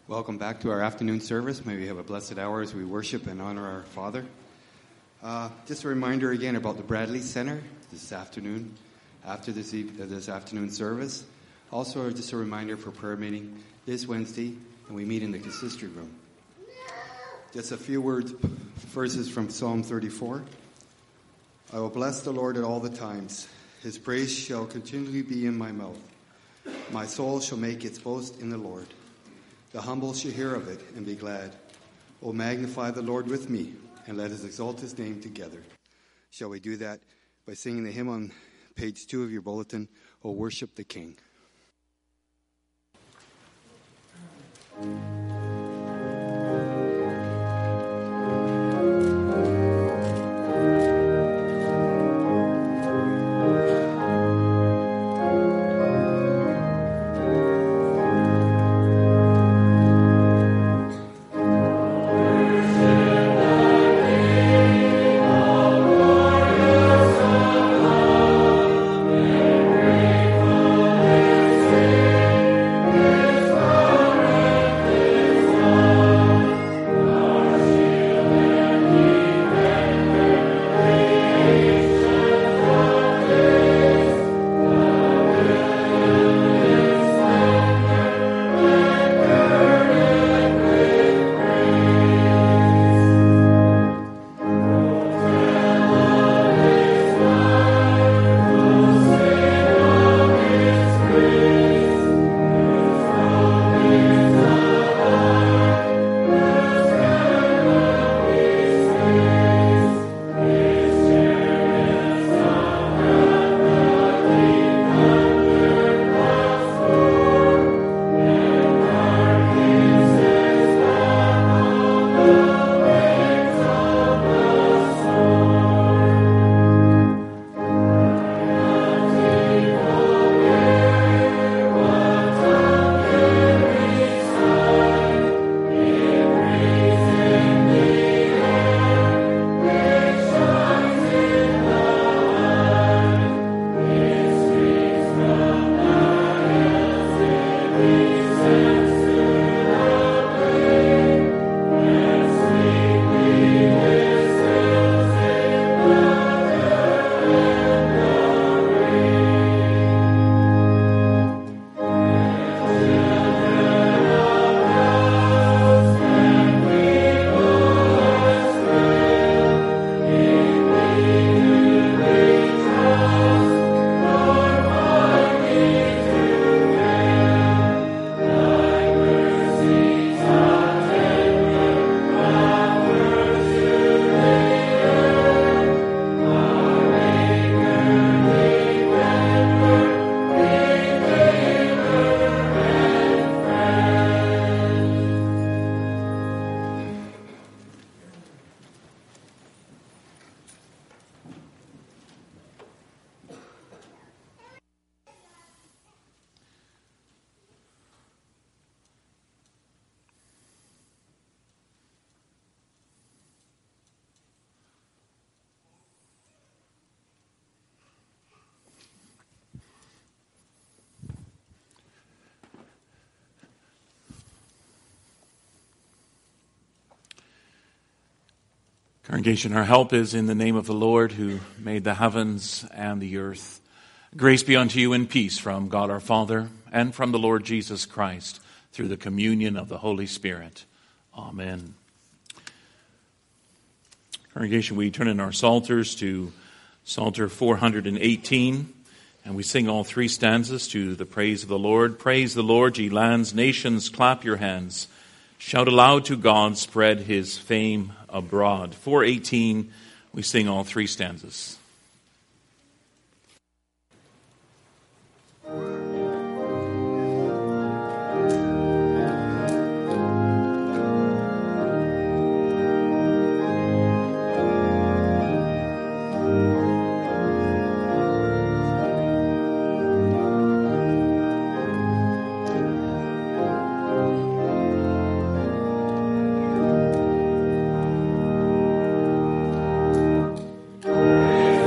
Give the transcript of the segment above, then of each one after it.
Welcome back to our afternoon service. May we have a blessed hour as we worship and honor our Father. Just a reminder again about the Bradley Center this afternoon, after this afternoon service. Also, just a reminder for prayer meeting this Wednesday, and we meet in the consistory room. Just a few verses from Psalm 34. I will bless the Lord at all the times. His praise shall continually be in my mouth. My soul shall make its boast in the Lord. The humble shall hear of it and be glad. O magnify the Lord with me, and let us exalt his name together. Shall we do that by singing the hymn on page 2 of your bulletin, O Worship the King. Congregation, our help is in the name of the Lord who made the heavens and the earth. Grace be unto you and peace from God our Father and from the Lord Jesus Christ through the communion of the Holy Spirit. Amen. Congregation, we turn in our psalters to Psalter 418, and we sing all three stanzas to the praise of the Lord. Praise the Lord, ye lands, nations, clap your hands. Shout aloud to God, spread his fame abroad. 418, we sing all three stanzas. Praise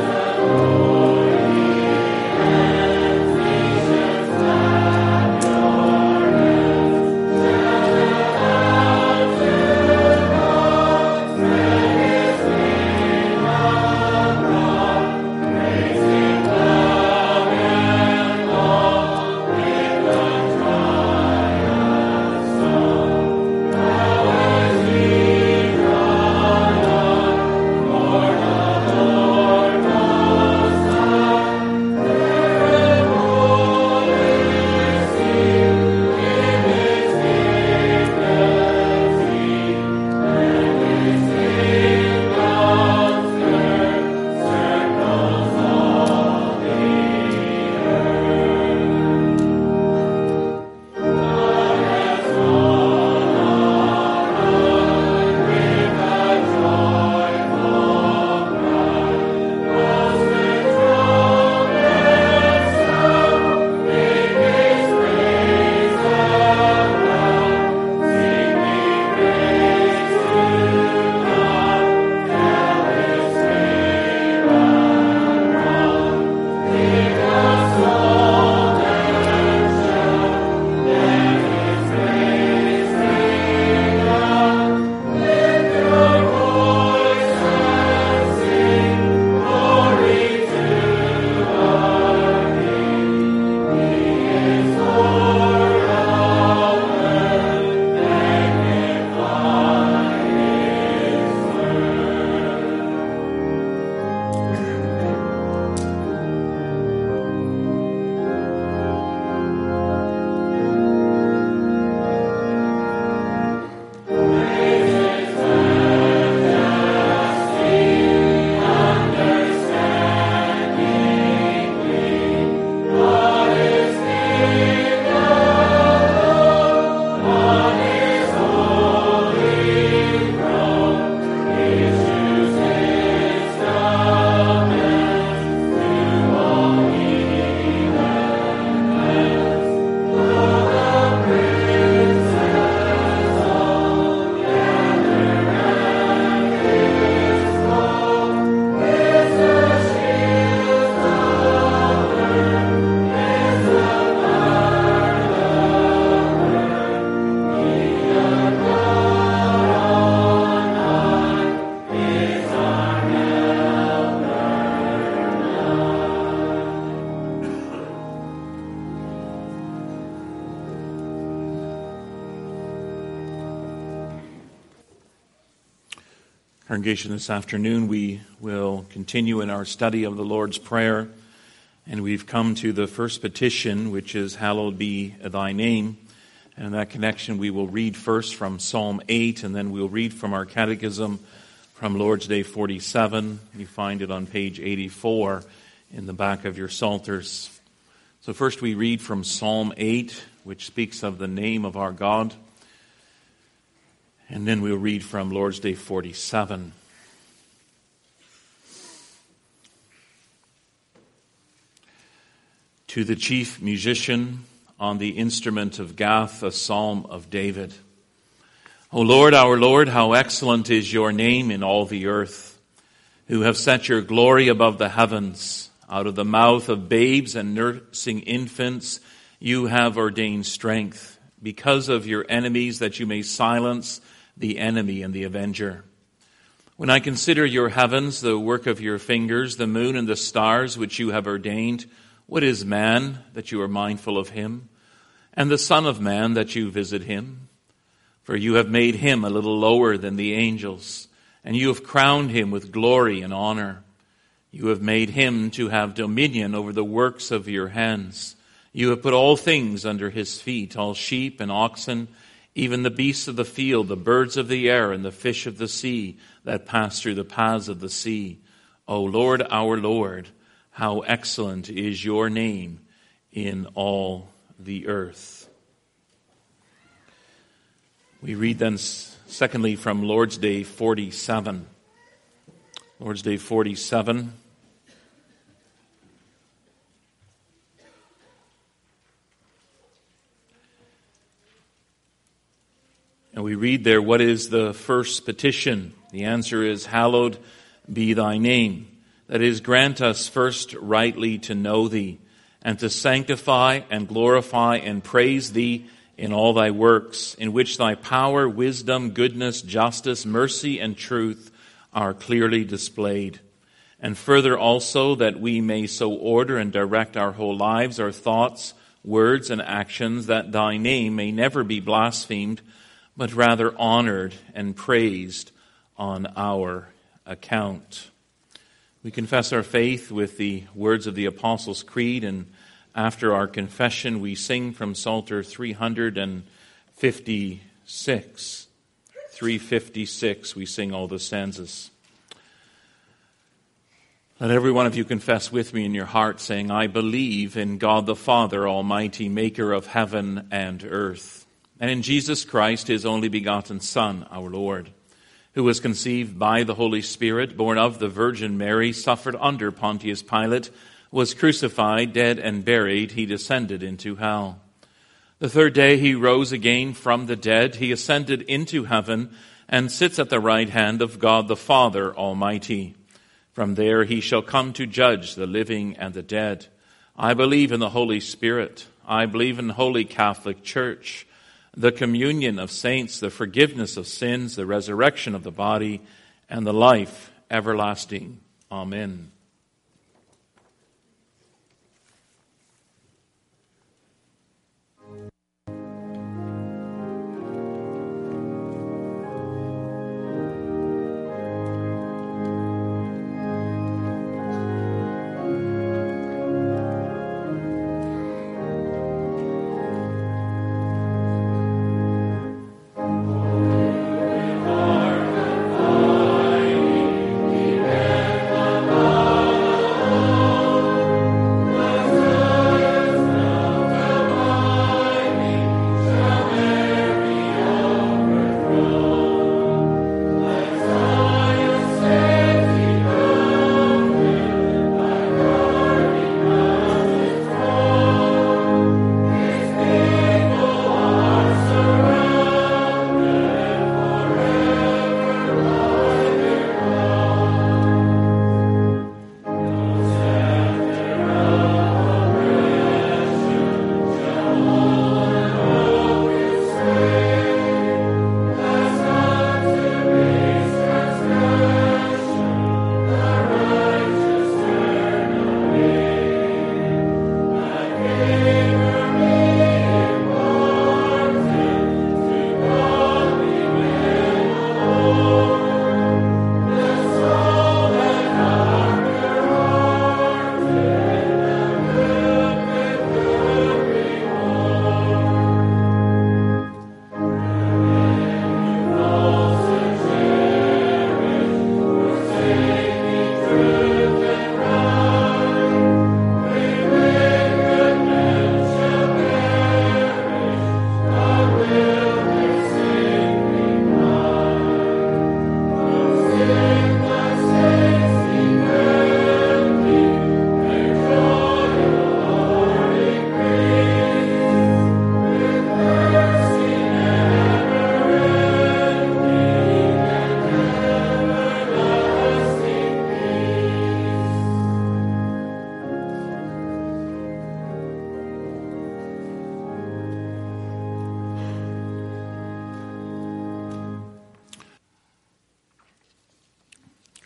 Congregation, this afternoon we will continue in our study of the Lord's Prayer, and we've come to the first petition, which is, Hallowed be thy name. And in that connection, we will read first from Psalm 8, and then we'll read from our catechism from Lord's Day 47. You find it on page 84 in the back of your psalters. So first we read from Psalm 8, which speaks of the name of our God. And then we'll read from Lord's Day 47. To the chief musician on the instrument of Gath, a psalm of David. O Lord, our Lord, how excellent is your name in all the earth, who have set your glory above the heavens. Out of the mouth of babes and nursing infants you have ordained strength, because of your enemies, that you may silence the enemy and the avenger. When I consider your heavens, the work of your fingers, the moon and the stars which you have ordained, what is man that you are mindful of him, and the son of man that you visit him? For you have made him a little lower than the angels, and you have crowned him with glory and honor. You have made him to have dominion over the works of your hands. You have put all things under his feet, all sheep and oxen, even the beasts of the field, the birds of the air, and the fish of the sea that pass through the paths of the sea. O Lord, our Lord, how excellent is your name in all the earth. We read then, secondly, from Lord's Day 47. Lord's Day 47. And we read there, what is the first petition? The answer is, Hallowed be thy name. That is, grant us first rightly to know thee, and to sanctify and glorify and praise thee in all thy works, in which thy power, wisdom, goodness, justice, mercy, and truth are clearly displayed. And further also, that we may so order and direct our whole lives, our thoughts, words, and actions, that thy name may never be blasphemed, but rather honored and praised on our account. We confess our faith with the words of the Apostles' Creed, and after our confession we sing from Psalter 356. 356, we sing all the stanzas. Let every one of you confess with me in your heart, saying, I believe in God the Father Almighty, maker of heaven and earth, and in Jesus Christ, his only begotten Son, our Lord, who was conceived by the Holy Spirit, born of the Virgin Mary, suffered under Pontius Pilate, was crucified, dead, and buried. He descended into hell. The third day he rose again from the dead. He ascended into heaven and sits at the right hand of God the Father Almighty. From there he shall come to judge the living and the dead. I believe in the Holy Spirit. I believe in the Holy Catholic Church, the communion of saints, the forgiveness of sins, the resurrection of the body, and the life everlasting. Amen. Amen.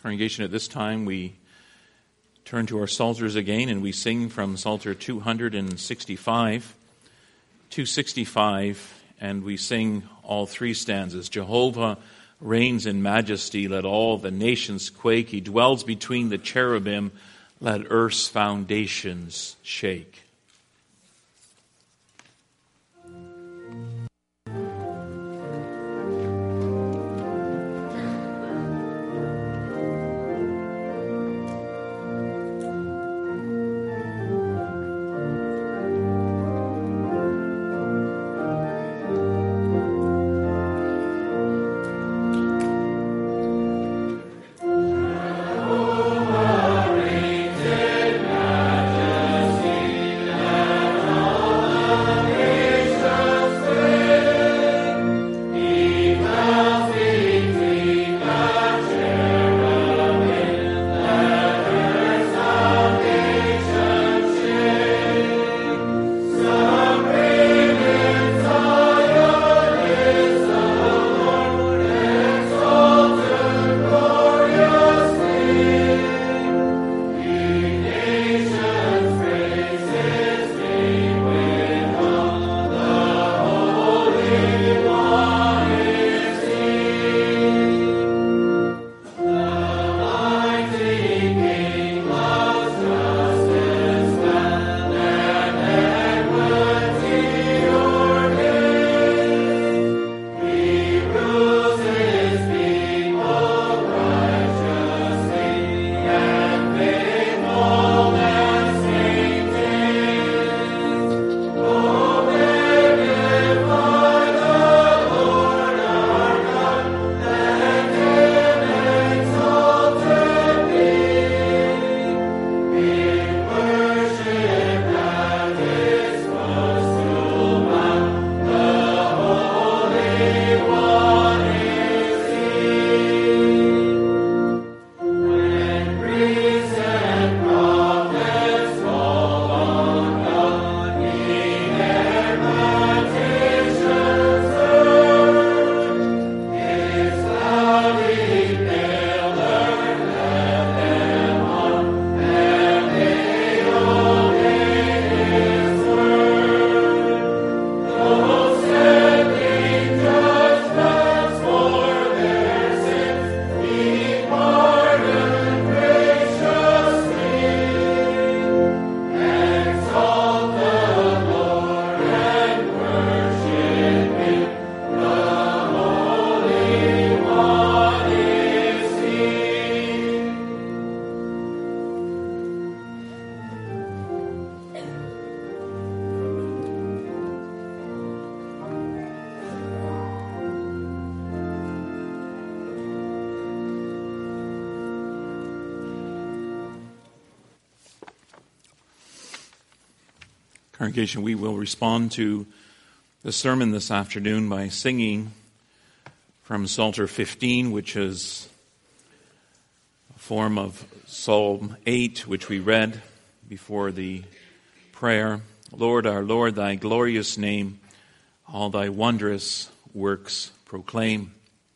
Congregation, at this time we turn to our psalters again and we sing from Psalter 265, and we sing all three stanzas. Jehovah reigns in majesty, let all the nations quake. He dwells between the cherubim, let earth's foundations shake. Congregation, we will respond to the sermon this afternoon by singing from Psalter 15, which is a form of Psalm 8, which we read before the prayer. Lord, our Lord, thy glorious name, all thy wondrous works proclaim.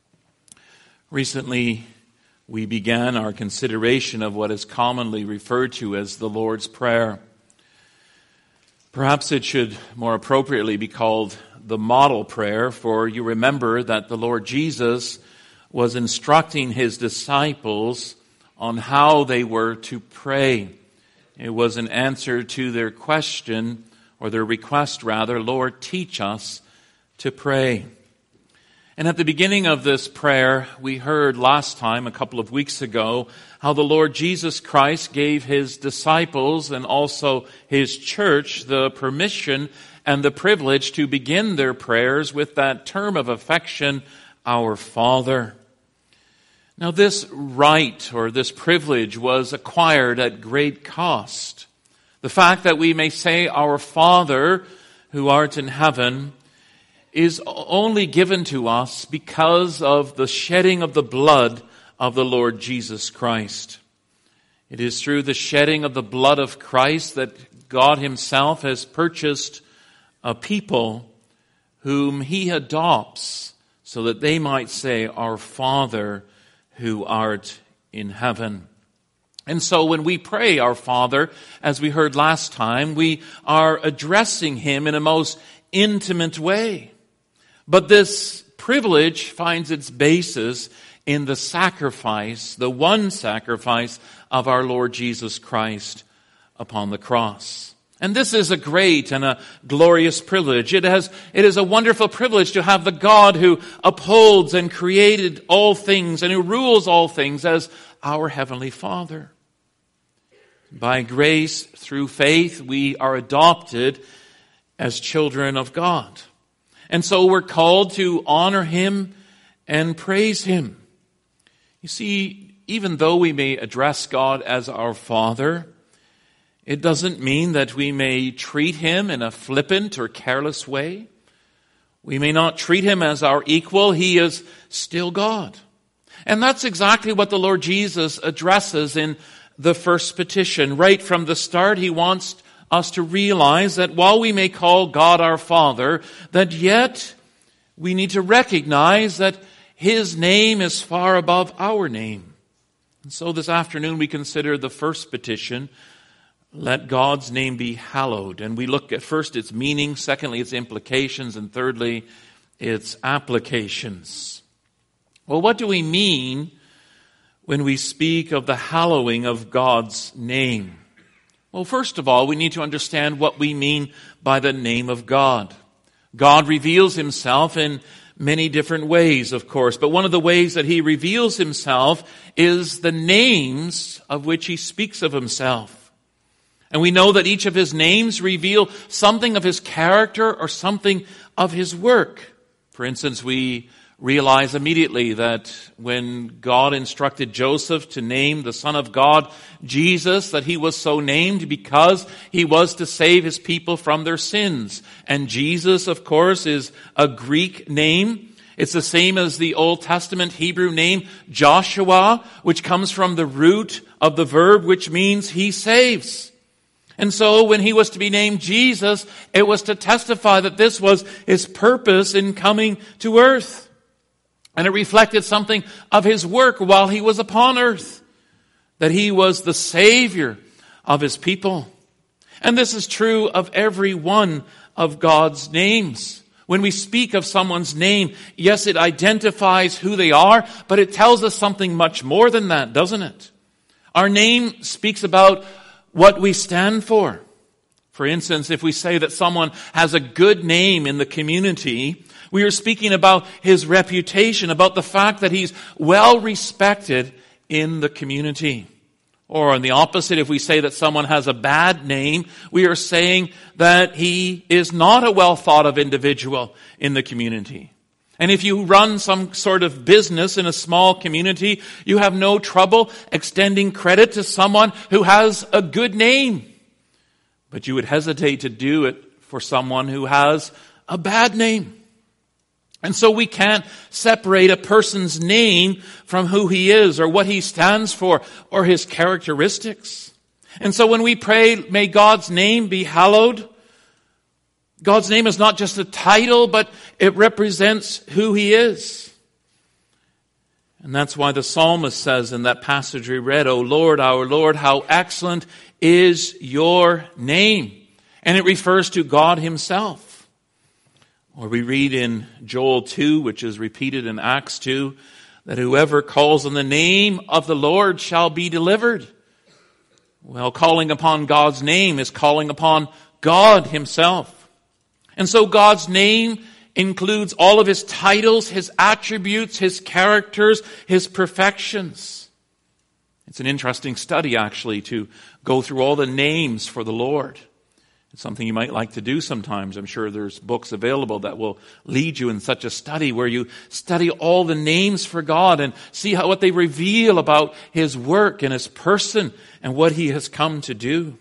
Recently, we began our consideration of what is commonly referred to as the Lord's Prayer. Perhaps it should more appropriately be called the model prayer, for you remember that the Lord Jesus was instructing his disciples on how they were to pray. It was an answer to their question, or their request rather, Lord, teach us to pray. And at the beginning of this prayer, we heard last time, a couple of weeks ago, how the Lord Jesus Christ gave his disciples and also his church the permission and the privilege to begin their prayers with that term of affection, our Father. Now this right or this privilege was acquired at great cost. The fact that we may say, our Father who art in heaven, is only given to us because of the shedding of the blood of the Lord Jesus Christ. It is through the shedding of the blood of Christ that God himself has purchased a people whom he adopts so that they might say, our Father who art in heaven. And so when we pray our Father, as we heard last time, we are addressing him in a most intimate way. But this privilege finds its basis in the sacrifice, the one sacrifice of our Lord Jesus Christ upon the cross. And this is a great and a glorious privilege. It is a wonderful privilege to have the God who upholds and created all things and who rules all things as our Heavenly Father. By grace, through faith, we are adopted as children of God. And so we're called to honor him and praise him. You see, even though we may address God as our Father, it doesn't mean that we may treat him in a flippant or careless way. We may not treat him as our equal. He is still God. And that's exactly what the Lord Jesus addresses in the first petition. Right from the start, he wants us to realize that while we may call God our Father, that yet we need to recognize that his name is far above our name. And so this afternoon we consider the first petition, let God's name be hallowed. And we look at first its meaning, secondly its implications, and thirdly its applications. Well, what do we mean when we speak of the hallowing of God's name? Well, first of all, we need to understand what we mean by the name of God. God reveals himself in many different ways, of course, but one of the ways that he reveals himself is the names of which he speaks of himself. And we know that each of his names reveal something of his character or something of his work. For instance, we realize immediately that when God instructed Joseph to name the Son of God Jesus, that he was so named because he was to save his people from their sins. And Jesus, of course, is a Greek name. It's the same as the Old Testament Hebrew name Joshua, which comes from the root of the verb which means he saves. And so when he was to be named Jesus, it was to testify that this was his purpose in coming to earth. And it reflected something of his work while he was upon earth, that he was the Savior of his people. And this is true of every one of God's names. When we speak of someone's name, yes, it identifies who they are, but it tells us something much more than that, doesn't it? Our name speaks about what we stand for. For instance, if we say that someone has a good name in the community, we are speaking about his reputation, about the fact that he's well respected in the community. Or on the opposite, if we say that someone has a bad name, we are saying that he is not a well thought of individual in the community. And if you run some sort of business in a small community, you have no trouble extending credit to someone who has a good name. But you would hesitate to do it for someone who has a bad name. And so we can't separate a person's name from who he is or what he stands for or his characteristics. And so when we pray, may God's name be hallowed, God's name is not just a title, but it represents who he is. And that's why the psalmist says in that passage we read, O Lord, our Lord, how excellent is your name. And it refers to God himself. Or we read in Joel 2, which is repeated in Acts 2, that whoever calls on the name of the Lord shall be delivered. Well, calling upon God's name is calling upon God himself. And so God's name includes all of his titles, his attributes, his characters, his perfections. It's an interesting study, actually, to go through all the names for the Lord. It's something you might like to do sometimes. I'm sure there's books available that will lead you in such a study where you study all the names for God and see what they reveal about his work and his person and what he has come to do.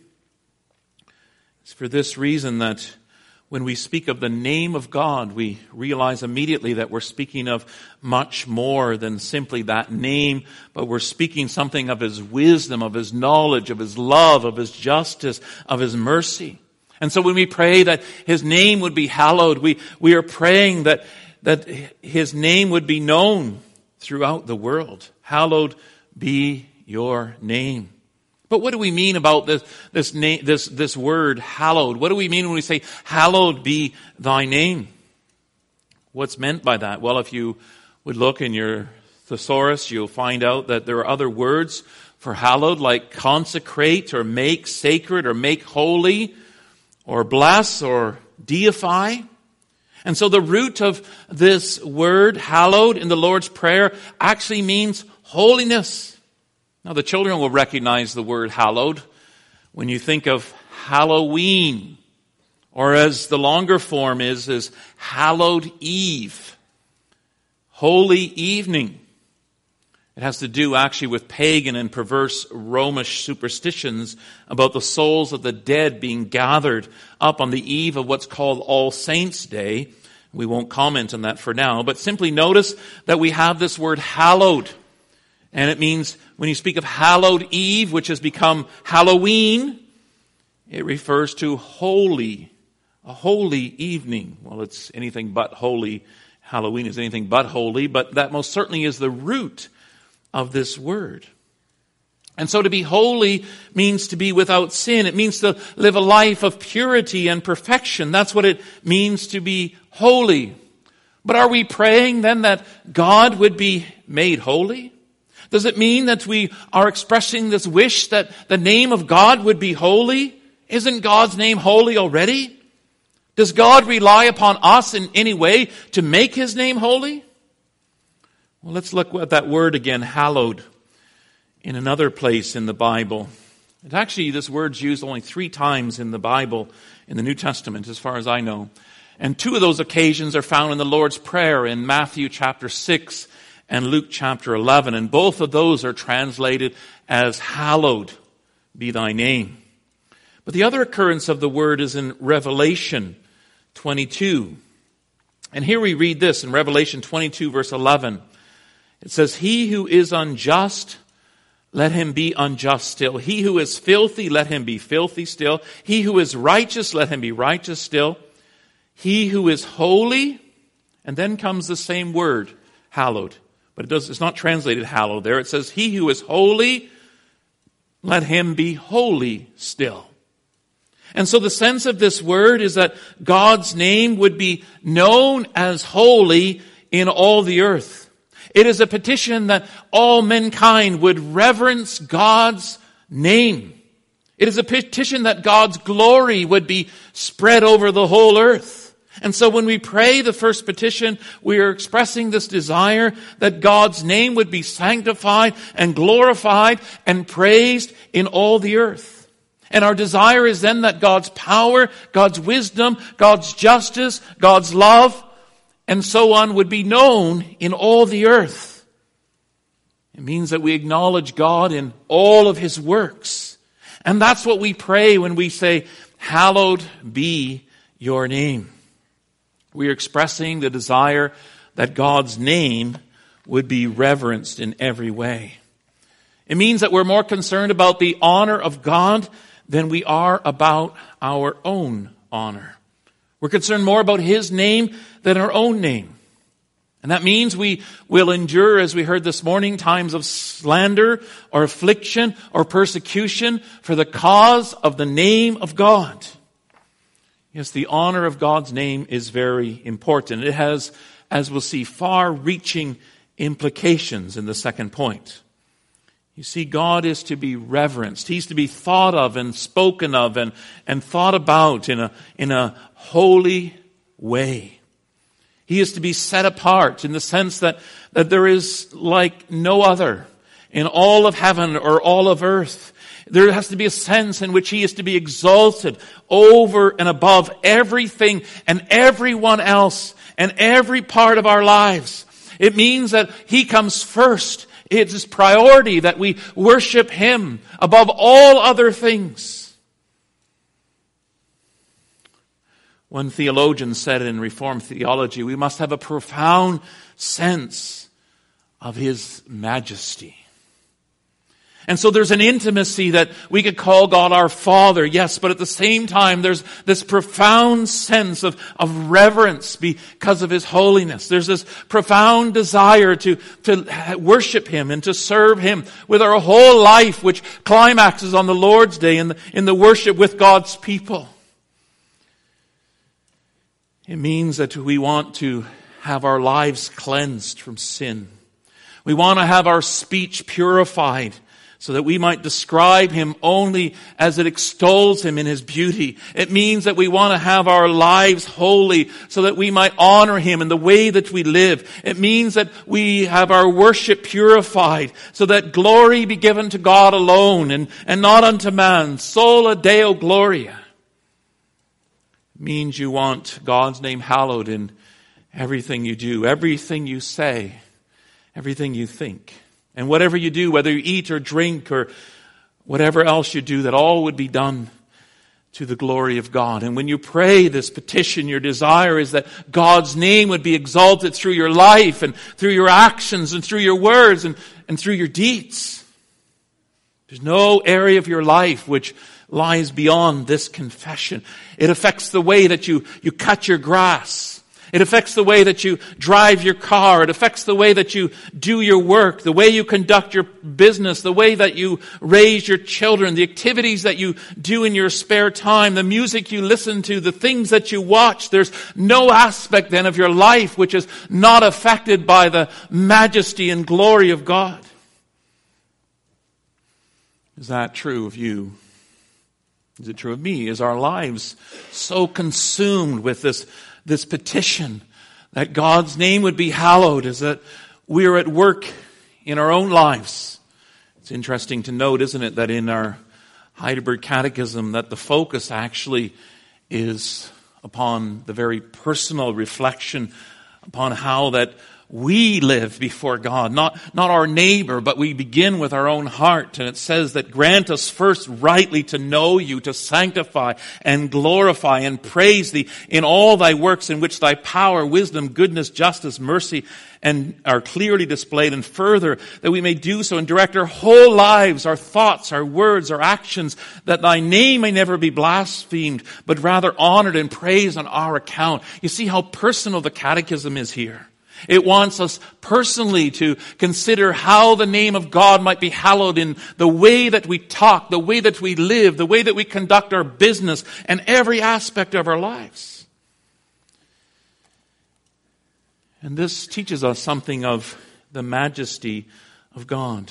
It's for this reason that when we speak of the name of God, we realize immediately that we're speaking of much more than simply that name, but we're speaking something of his wisdom, of his knowledge, of his love, of his justice, of his mercy. And so when we pray that his name would be hallowed, we are praying that his name would be known throughout the world. Hallowed be your name. But what do we mean about this word, hallowed? What do we mean when we say, hallowed be thy name? What's meant by that? Well, if you would look in your thesaurus, you'll find out that there are other words for hallowed, like consecrate or make sacred or make holy or bless or deify. And so the root of this word, hallowed, in the Lord's Prayer actually means holiness. Now the children will recognize the word hallowed when you think of Halloween, or as the longer form is hallowed eve, holy evening. It has to do actually with pagan and perverse Romish superstitions about the souls of the dead being gathered up on the eve of what's called All Saints' Day. We won't comment on that for now, but simply notice that we have this word hallowed. And it means when you speak of hallowed eve, which has become Halloween, it refers to holy, a holy evening. Well, it's anything but holy. Halloween is anything but holy, but that most certainly is the root of this word. And so to be holy means to be without sin. It means to live a life of purity and perfection. That's what it means to be holy. But are we praying then that God would be made holy? Does it mean that we are expressing this wish that the name of God would be holy? Isn't God's name holy already? Does God rely upon us in any way to make His name holy? Well, let's look at that word again, hallowed, in another place in the Bible. Actually, this word's used only 3 times in the Bible, in the New Testament, as far as I know. And 2 of those occasions are found in the Lord's Prayer in Matthew chapter 6 and Luke chapter 11. And both of those are translated as hallowed be thy name. But the other occurrence of the word is in Revelation 22. And here we read this in Revelation 22 verse 11. It says, he who is unjust, let him be unjust still. He who is filthy, let him be filthy still. He who is righteous, let him be righteous still. He who is holy, and then comes the same word, hallowed. But it's not translated hallowed there. It says, he who is holy, let him be holy still. And so the sense of this word is that God's name would be known as holy in all the earth. It is a petition that all mankind would reverence God's name. It is a petition that God's glory would be spread over the whole earth. And so when we pray the first petition, we are expressing this desire that God's name would be sanctified and glorified and praised in all the earth. And our desire is then that God's power, God's wisdom, God's justice, God's love, and so on would be known in all the earth. It means that we acknowledge God in all of His works. And that's what we pray when we say, hallowed be your name. We are expressing the desire that God's name would be reverenced in every way. It means that we're more concerned about the honor of God than we are about our own honor. We're concerned more about His name than our own name. And that means we will endure, as we heard this morning, times of slander or affliction or persecution for the cause of the name of God. Yes, the honor of God's name is very important. It has, as we'll see, far-reaching implications in the second point. You see, God is to be reverenced. He's to be thought of and spoken of and thought about in a holy way. He is to be set apart in the sense that there is like no other in all of heaven or all of earth. There has to be a sense in which He is to be exalted over and above everything and everyone else and every part of our lives. It means that He comes first. It's His priority that we worship Him above all other things. One theologian said in Reformed theology, we must have a profound sense of His majesty. And so there's an intimacy that we could call God our Father, yes, but at the same time there's this profound sense of reverence because of His holiness. There's this profound desire to worship Him and to serve Him with our whole life, which climaxes on the Lord's Day in the worship with God's people. It means that we want to have our lives cleansed from sin. We want to have our speech purified, so that we might describe Him only as it extols Him in His beauty. It means that we want to have our lives holy so that we might honor Him in the way that we live. It means that we have our worship purified so that glory be given to God alone and not unto man. Sola Deo Gloria. It means you want God's name hallowed in everything you do, everything you say, everything you think. And whatever you do, whether you eat or drink or whatever else you do, that all would be done to the glory of God. And when you pray this petition, your desire is that God's name would be exalted through your life and through your actions and through your words and through your deeds. There's no area of your life which lies beyond this confession. It affects the way that you cut your grass. It affects the way that you drive your car. It affects the way that you do your work, the way you conduct your business, the way that you raise your children, the activities that you do in your spare time, the music you listen to, the things that you watch. There's no aspect then of your life which is not affected by the majesty and glory of God. Is that true of you? Is it true of me? Is our lives so consumed with this petition that God's name would be hallowed, is that we are at work in our own lives? It's interesting to note, isn't it, that in our Heidelberg Catechism that the focus actually is upon the very personal reflection upon how that we live before God, not our neighbor, but we begin with our own heart. And it says that grant us first rightly to know you, to sanctify and glorify and praise thee in all thy works in which thy power, wisdom, goodness, justice, mercy, and are clearly displayed, and further that we may do so and direct our whole lives, our thoughts, our words, our actions, that thy name may never be blasphemed, but rather honored and praised on our account. You see how personal the catechism is here. It wants us personally to consider how the name of God might be hallowed in the way that we talk, the way that we live, the way that we conduct our business, and every aspect of our lives. And this teaches us something of the majesty of God.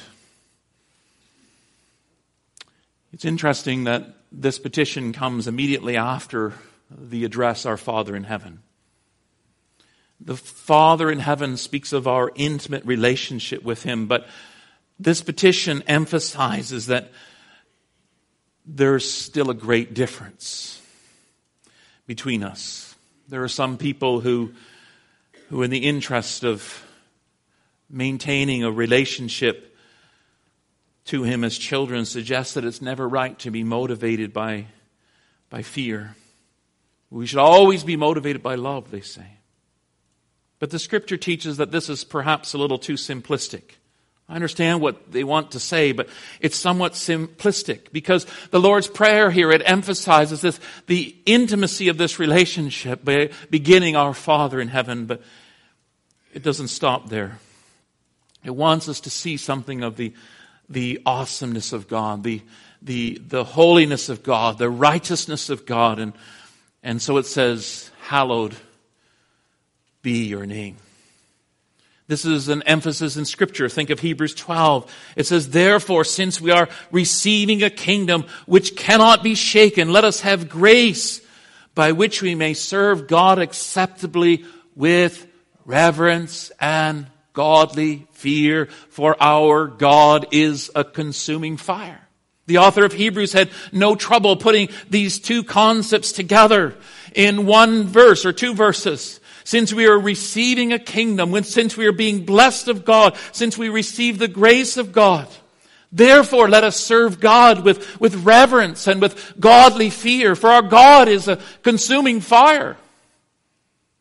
It's interesting that this petition comes immediately after the address, Our Father in Heaven. The Father in heaven speaks of our intimate relationship with Him, but this petition emphasizes that there's still a great difference between us. There are some people who in the interest of maintaining a relationship to Him as children, suggest that it's never right to be motivated by fear. We should always be motivated by love, they say. But the Scripture teaches that this is perhaps a little too simplistic. I understand what they want to say, but it's somewhat simplistic, because the Lord's Prayer here, it emphasizes the intimacy of this relationship by beginning Our Father in heaven, but it doesn't stop there. It wants us to see something of the awesomeness of God, the holiness of God, the righteousness of God, and so it says, hallowed be your name. This is an emphasis in Scripture. Think of Hebrews 12. It says, therefore, since we are receiving a kingdom which cannot be shaken, let us have grace by which we may serve God acceptably with reverence and godly fear, for our God is a consuming fire. The author of Hebrews had no trouble putting these two concepts together in one verse or two verses. Since we are receiving a kingdom, since we are being blessed of God, since we receive the grace of God, therefore let us serve God with reverence and with godly fear, for our God is a consuming fire.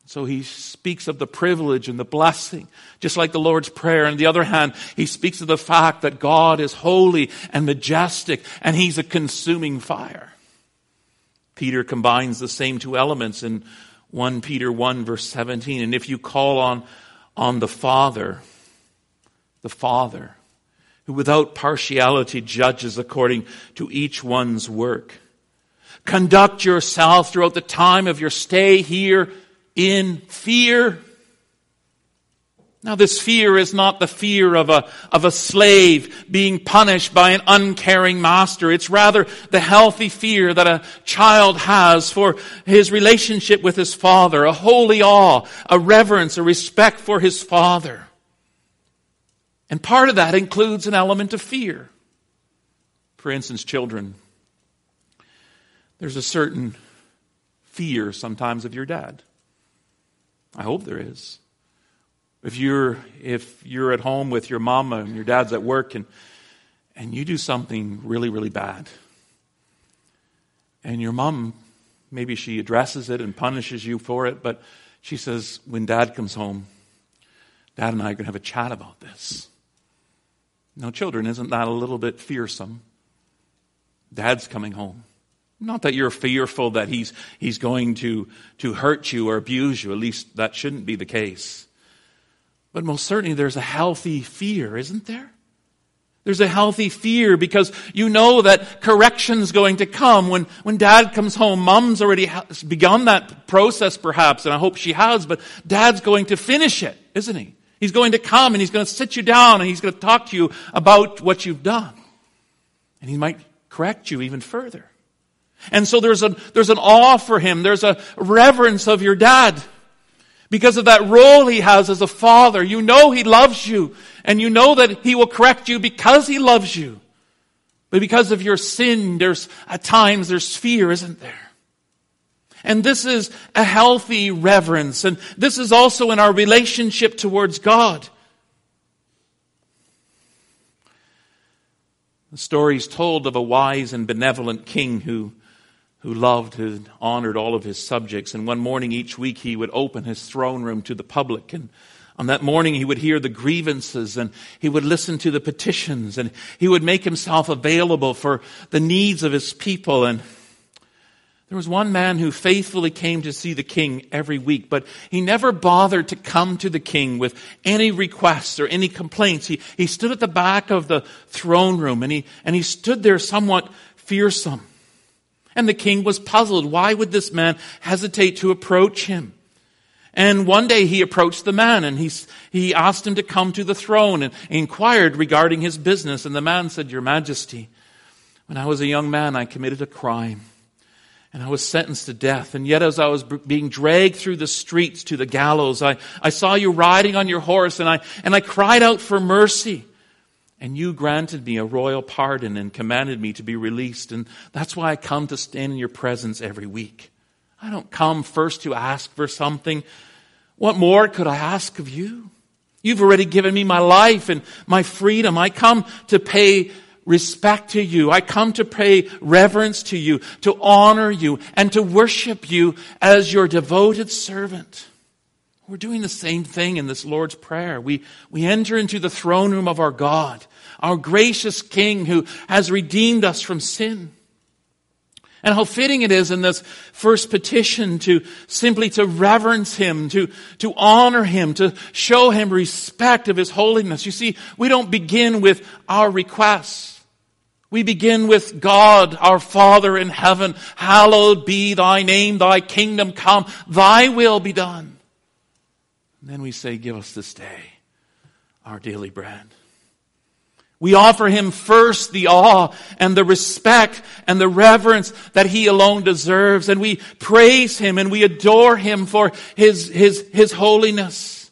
So he speaks of the privilege and the blessing, just like the Lord's Prayer. On the other hand, he speaks of the fact that God is holy and majestic, and he's a consuming fire. Peter combines the same two elements in 1 Peter 1 verse 17. And if you call on the Father, who without partiality judges according to each one's work, conduct yourself throughout the time of your stay here in fear. Now, this fear is not the fear of a slave being punished by an uncaring master. It's rather the healthy fear that a child has for his relationship with his father, a holy awe, a reverence, a respect for his father. And part of that includes an element of fear. For instance, children, there's a certain fear sometimes of your dad. I hope there is. If you're at home with your mama and your dad's at work and you do something really, really bad, and your mom, maybe she addresses it and punishes you for it, but she says, when Dad comes home, Dad and I are going to have a chat about this. Now, children, isn't that a little bit fearsome? Dad's coming home. Not that you're fearful that he's going to hurt you or abuse you. At least that shouldn't be the case. But most certainly there's a healthy fear, isn't there? There's a healthy fear because you know that correction's going to come. When Dad comes home, Mom's already begun that process perhaps, and I hope she has, but Dad's going to finish it, isn't he? He's going to come and he's going to sit you down and he's going to talk to you about what you've done. And he might correct you even further. And so there's an awe for him. There's a reverence of your dad. Because of that role he has as a father. You know he loves you. And you know that he will correct you because he loves you. But because of your sin, at times there's fear, isn't there? And this is a healthy reverence. And this is also in our relationship towards God. The story is told of a wise and benevolent king who loved and honored all of his subjects. And one morning each week he would open his throne room to the public. And on that morning he would hear the grievances and he would listen to the petitions and he would make himself available for the needs of his people. And there was one man who faithfully came to see the king every week, but he never bothered to come to the king with any requests or any complaints. He stood at the back of the throne room and he stood there somewhat fearsome. And the king was puzzled. Why would this man hesitate to approach him? And one day he approached the man and he asked him to come to the throne and inquired regarding his business. And the man said, Your Majesty, when I was a young man, I committed a crime and I was sentenced to death. And yet as I was being dragged through the streets to the gallows, I saw you riding on your horse and I cried out for mercy. And you granted me a royal pardon and commanded me to be released. And that's why I come to stand in your presence every week. I don't come first to ask for something. What more could I ask of you? You've already given me my life and my freedom. I come to pay respect to you. I come to pay reverence to you, to honor you, and to worship you as your devoted servant. We're doing the same thing in this Lord's Prayer. We enter into the throne room of our God, our gracious King who has redeemed us from sin. And how fitting it is in this first petition to simply to reverence Him, to honor Him, to show Him respect of His holiness. You see, we don't begin with our requests. We begin with God, our Father in heaven. Hallowed be thy name, thy kingdom come, thy will be done. And then we say, give us this day our daily bread. We offer Him first the awe and the respect and the reverence that He alone deserves. And we praise Him and we adore Him for His holiness.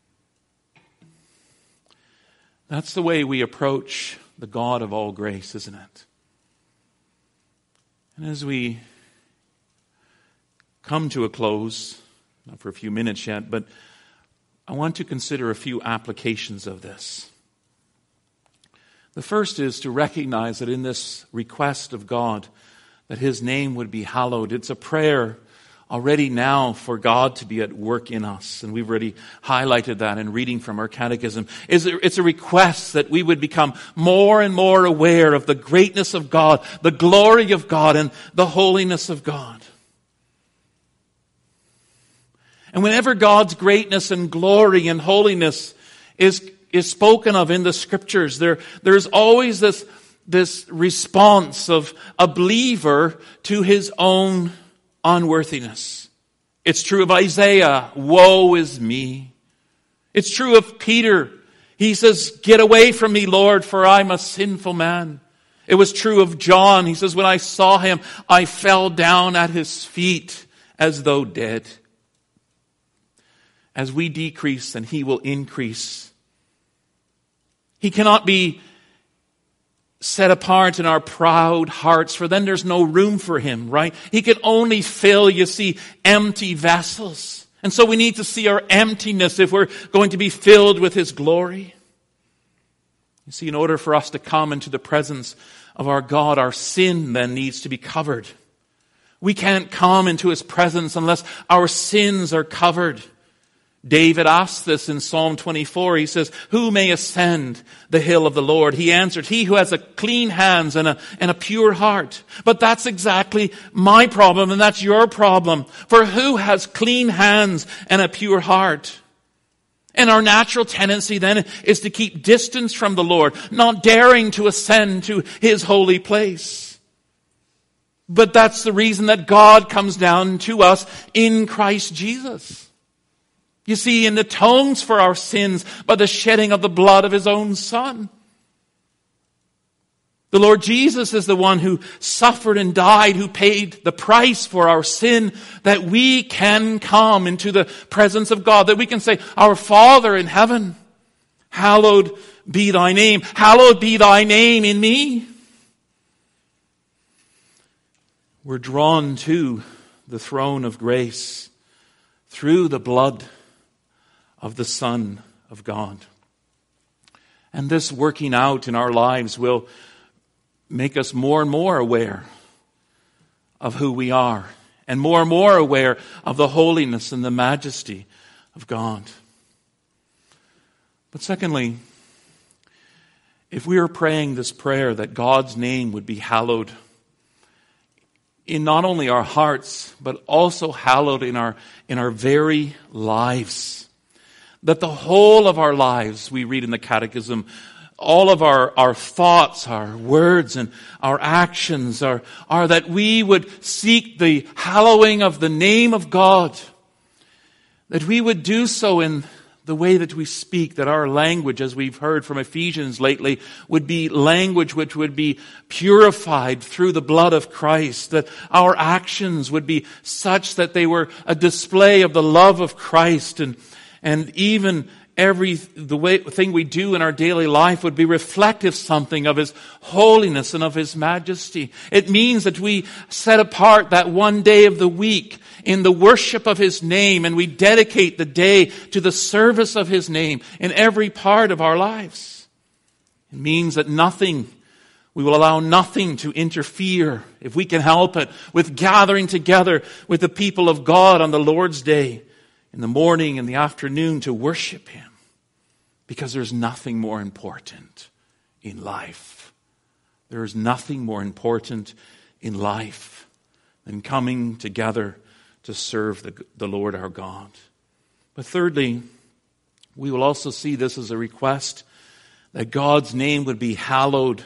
That's the way we approach the God of all grace, isn't it? And as we come to a close, not for a few minutes yet, but I want to consider a few applications of this. The first is to recognize that in this request of God that His name would be hallowed, it's a prayer already now for God to be at work in us. And we've already highlighted that in reading from our catechism. It's a request that we would become more and more aware of the greatness of God, the glory of God, and the holiness of God. And whenever God's greatness and glory and holiness is spoken of in the Scriptures, there's always this response of a believer to his own unworthiness. It's true of Isaiah, woe is me. It's true of Peter. He says, get away from me, Lord, for I'm a sinful man. It was true of John. He says, when I saw him, I fell down at his feet as though dead. As we decrease, then he will increase. He cannot be set apart in our proud hearts, for then there's no room for him, right? He can only fill, you see, empty vessels. And so we need to see our emptiness if we're going to be filled with his glory. You see, in order for us to come into the presence of our God, our sin then needs to be covered. We can't come into his presence unless our sins are covered. David asked this in Psalm 24. He says, who may ascend the hill of the Lord? He answered, he who has a clean hands and a pure heart. But that's exactly my problem, and that's your problem. For who has clean hands and a pure heart? And our natural tendency then is to keep distance from the Lord, not daring to ascend to his holy place. But that's the reason that God comes down to us in Christ Jesus. You see, and atones for our sins by the shedding of the blood of his own Son. The Lord Jesus is the one who suffered and died, who paid the price for our sin, that we can come into the presence of God, that we can say, our Father in heaven, hallowed be thy name. Hallowed be thy name in me. We're drawn to the throne of grace through the blood of the Son of God. And this working out in our lives will make us more and more aware of who we are, and more aware of the holiness and the majesty of God. But secondly, if we are praying this prayer that God's name would be hallowed in not only our hearts, but also hallowed in our very lives, that the whole of our lives, we read in the Catechism, all of our thoughts, our words, and our actions are that we would seek the hallowing of the name of God. That we would do so in the way that we speak, that our language, as we've heard from Ephesians lately, would be language which would be purified through the blood of Christ. That our actions would be such that they were a display of the love of Christ, and even thing we do in our daily life would be reflective something of his holiness and of his majesty. It means that we set apart that one day of the week in the worship of his name, and we dedicate the day to the service of his name in every part of our lives. It means that we will allow nothing to interfere, if we can help it, with gathering together with the people of God on the Lord's day, in the morning and the afternoon, to worship him. Because there's nothing more important in life. There is nothing more important in life than coming together to serve the Lord our God. But thirdly, we will also see this as a request that God's name would be hallowed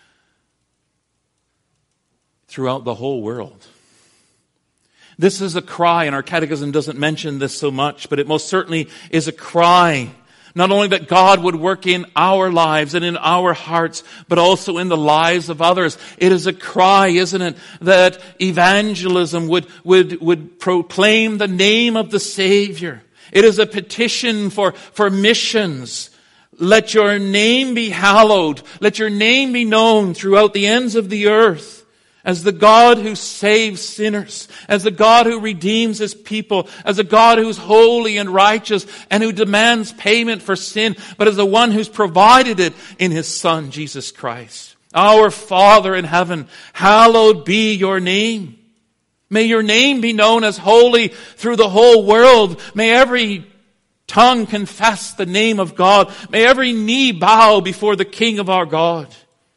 throughout the whole world. This is a cry, and our catechism doesn't mention this so much, but it most certainly is a cry, not only that God would work in our lives and in our hearts, but also in the lives of others. It is a cry, isn't it, that evangelism would proclaim the name of the Savior. It is a petition for missions. Let your name be hallowed. Let your name be known throughout the ends of the earth. As the God who saves sinners, as the God who redeems his people, as a God who's holy and righteous and who demands payment for sin, but as the one who's provided it in his Son, Jesus Christ. Our Father in heaven, hallowed be your name. May your name be known as holy through the whole world. May every tongue confess the name of God. May every knee bow before the King of our God.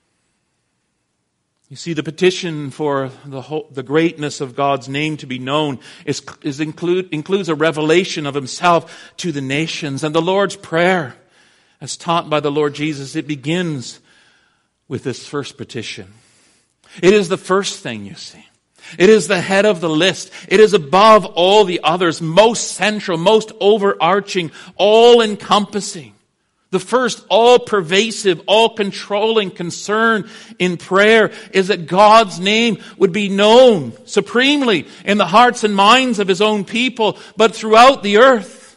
You see, the petition for the greatness of God's name to be known includes a revelation of himself to the nations. And the Lord's Prayer, as taught by the Lord Jesus, it begins with this first petition. It is the first thing, you see. It is the head of the list. It is above all the others, most central, most overarching, all-encompassing. The first all-pervasive, all-controlling concern in prayer is that God's name would be known supremely in the hearts and minds of his own people, but throughout the earth.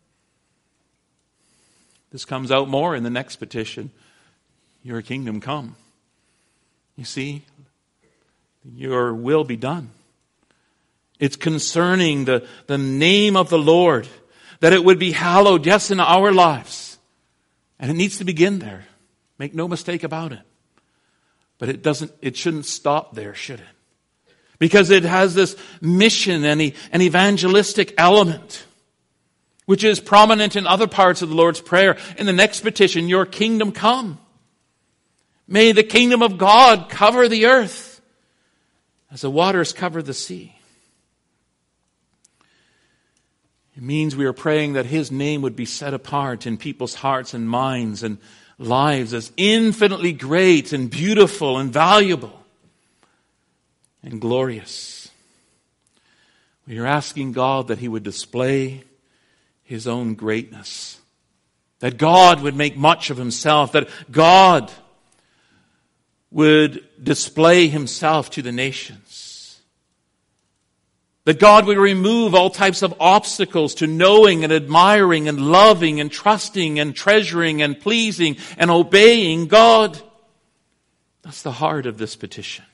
This comes out more in the next petition. Your kingdom come. You see, your will be done. It's concerning the name of the Lord, that it would be hallowed, yes, in our lives. And it needs to begin there. Make no mistake about it. But it shouldn't stop there, should it? Because it has this mission and an evangelistic element, which is prominent in other parts of the Lord's Prayer. In the next petition, your kingdom come. May the kingdom of God cover the earth as the waters cover the sea. It means we are praying that his name would be set apart in people's hearts and minds and lives as infinitely great and beautiful and valuable and glorious. We are asking God that he would display his own greatness, that God would make much of himself, that God would display himself to the nations. That God would remove all types of obstacles to knowing and admiring and loving and trusting and treasuring and pleasing and obeying God. That's the heart of this petition.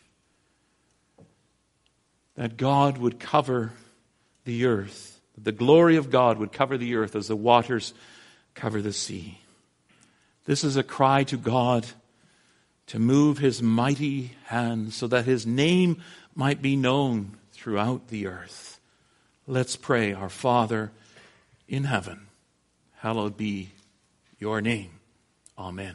That God would cover the earth. That the glory of God would cover the earth as the waters cover the sea. This is a cry to God to move his mighty hand so that his name might be known throughout the earth. Let's pray. Our Father in heaven, hallowed be your name. Amen.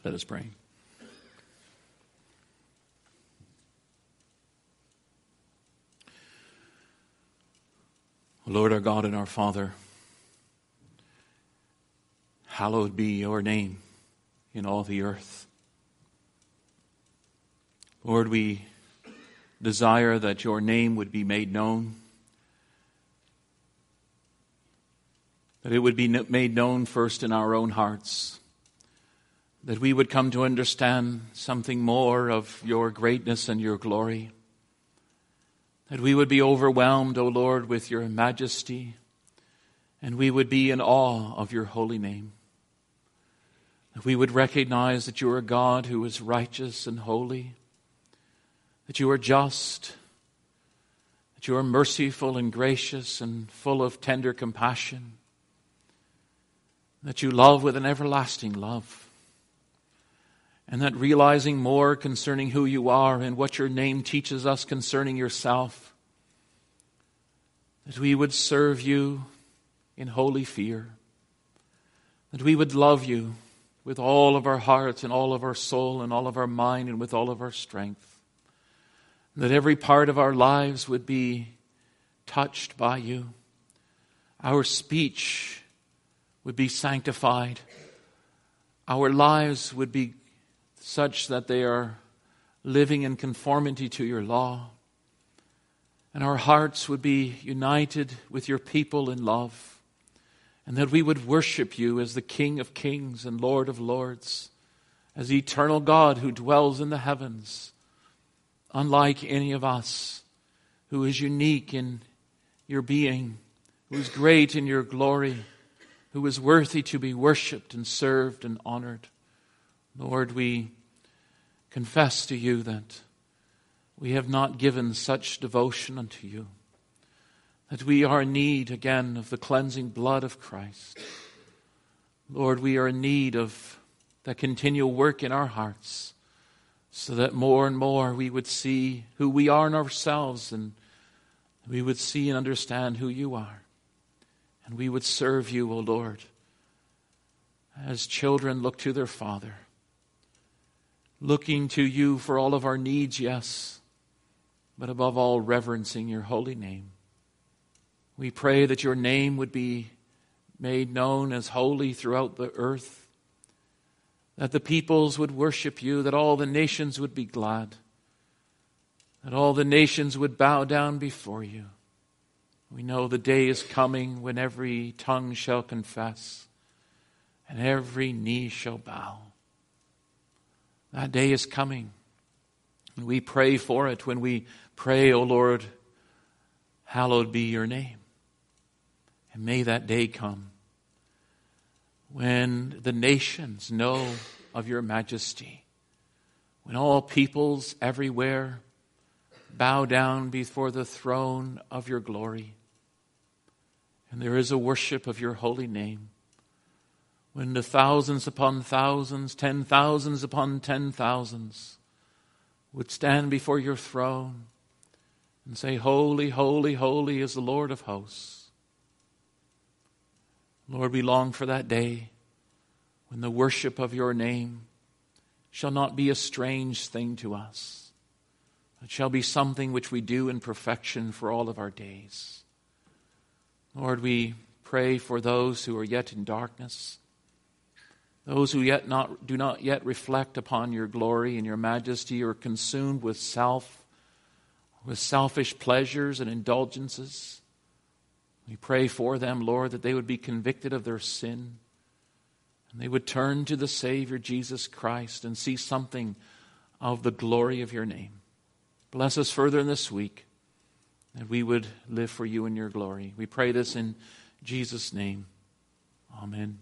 Let us pray. Lord our God and our Father, hallowed be your name in all the earth. Lord, we desire that your name would be made known, that it would be made known first in our own hearts, that we would come to understand something more of your greatness and your glory, that we would be overwhelmed, O Lord, with your majesty, and we would be in awe of your holy name. That we would recognize that you are a God who is righteous and holy, that you are just, that you are merciful and gracious and full of tender compassion, that you love with an everlasting love, and that realizing more concerning who you are and what your name teaches us concerning yourself, that we would serve you in holy fear, that we would love you with all of our hearts and all of our soul and all of our mind and with all of our strength, that every part of our lives would be touched by you. Our speech would be sanctified. Our lives would be such that they are living in conformity to your law. And our hearts would be united with your people in love. And that we would worship you as the King of kings and Lord of lords, as the eternal God who dwells in the heavens, unlike any of us, who is unique in your being, who is great in your glory, who is worthy to be worshipped and served and honored. Lord, we confess to you that we have not given such devotion unto you, that we are in need again of the cleansing blood of Christ. Lord, we are in need of that continual work in our hearts, so that more and more we would see who we are in ourselves, and we would see and understand who you are. And we would serve you, O Lord, as children look to their Father, looking to you for all of our needs, yes, but above all, reverencing your holy name. We pray that your name would be made known as holy throughout the earth, that the peoples would worship you, that all the nations would be glad, that all the nations would bow down before you. We know the day is coming when every tongue shall confess and every knee shall bow. That day is coming. And we pray for it when we pray, O Lord, hallowed be your name. And may that day come when the nations know of your majesty, when all peoples everywhere bow down before the throne of your glory, and there is a worship of your holy name, when the thousands upon thousands, 10,000s upon 10,000s would stand before your throne and say, holy, holy, holy is the Lord of hosts. Lord, we long for that day when the worship of your name shall not be a strange thing to us. It shall be something which we do in perfection for all of our days. Lord, we pray for those who are yet in darkness, those who do not yet reflect upon your glory and your majesty, or consumed with selfish pleasures and indulgences. We pray for them, Lord, that they would be convicted of their sin, and they would turn to the Savior, Jesus Christ, and see something of the glory of your name. Bless us further in this week, that we would live for you in your glory. We pray this in Jesus' name. Amen.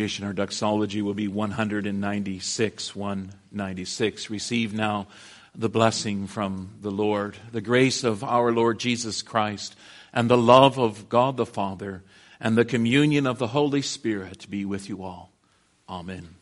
congregation, our doxology will be 196, 196. Receive now the blessing from the Lord, the grace of our Lord Jesus Christ, and the love of God the Father, and the communion of the Holy Spirit be with you all. Amen.